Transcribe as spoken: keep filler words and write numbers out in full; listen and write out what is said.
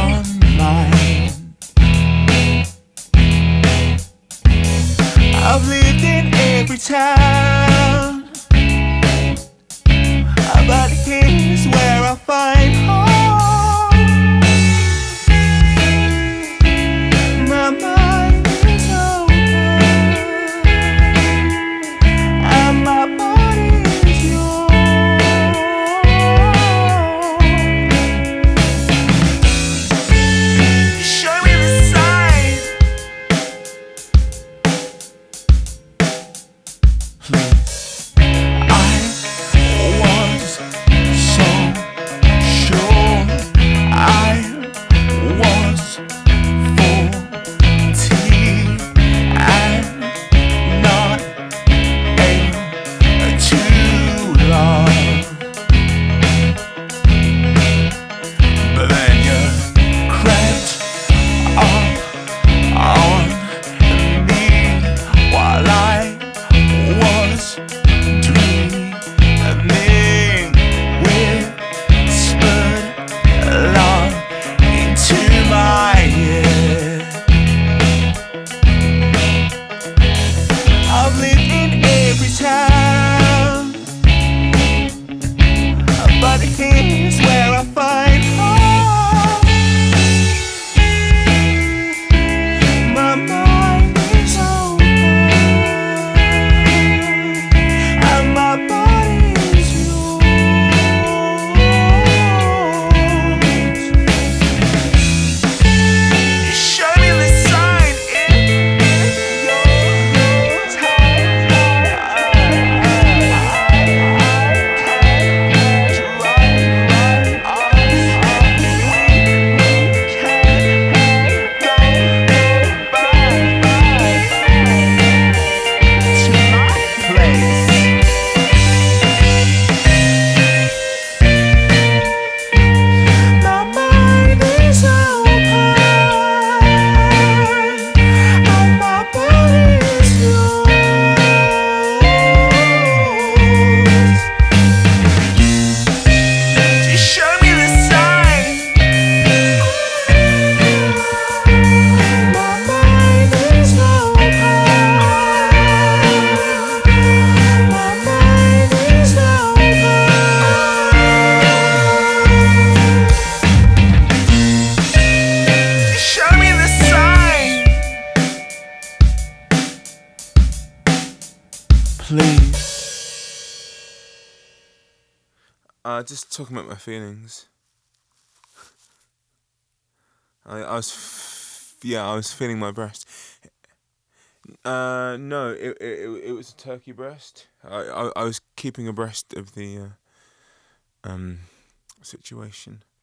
on mine. I've lived in every town, but here's where I find home. My mind is open and my body is yours. Show me the sign, please. I've lived in every town, but here's where I find home. My mind is open and my body is yours. Show me the sign in your please. Uh, just talking about my feelings. I, I was, f yeah, I was feeling my breast. Uh, no, it, it it was a turkey breast. I I, I was keeping abreast of the uh, um situation.